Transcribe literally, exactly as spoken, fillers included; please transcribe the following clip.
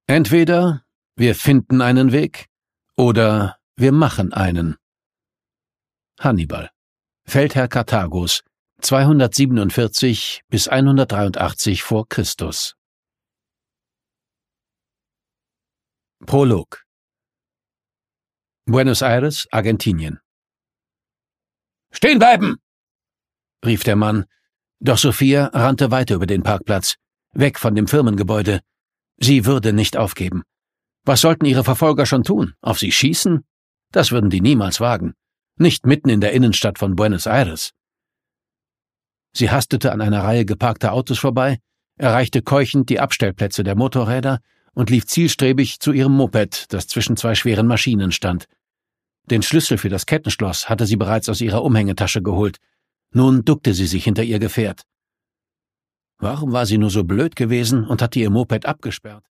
Entweder wir finden einen Weg oder wir machen einen. Hannibal, Feldherr Karthagos, zweihundertsiebenundvierzig bis hundertdreiundachtzig vor Christus. Prolog. Buenos Aires, Argentinien. »Stehen bleiben!« rief der Mann, doch Sophia rannte weiter über den Parkplatz, weg von dem Firmengebäude. Sie würde nicht aufgeben. Was sollten ihre Verfolger schon tun? Auf sie schießen? Das würden die niemals wagen. Nicht mitten in der Innenstadt von Buenos Aires. Sie hastete an einer Reihe geparkter Autos vorbei, erreichte keuchend die Abstellplätze der Motorräder und lief zielstrebig zu ihrem Moped, das zwischen zwei schweren Maschinen stand. Den Schlüssel für das Kettenschloss hatte sie bereits aus ihrer Umhängetasche geholt. Nun duckte sie sich hinter ihr Gefährt. Warum war sie nur so blöd gewesen und hatte ihr Moped abgesperrt?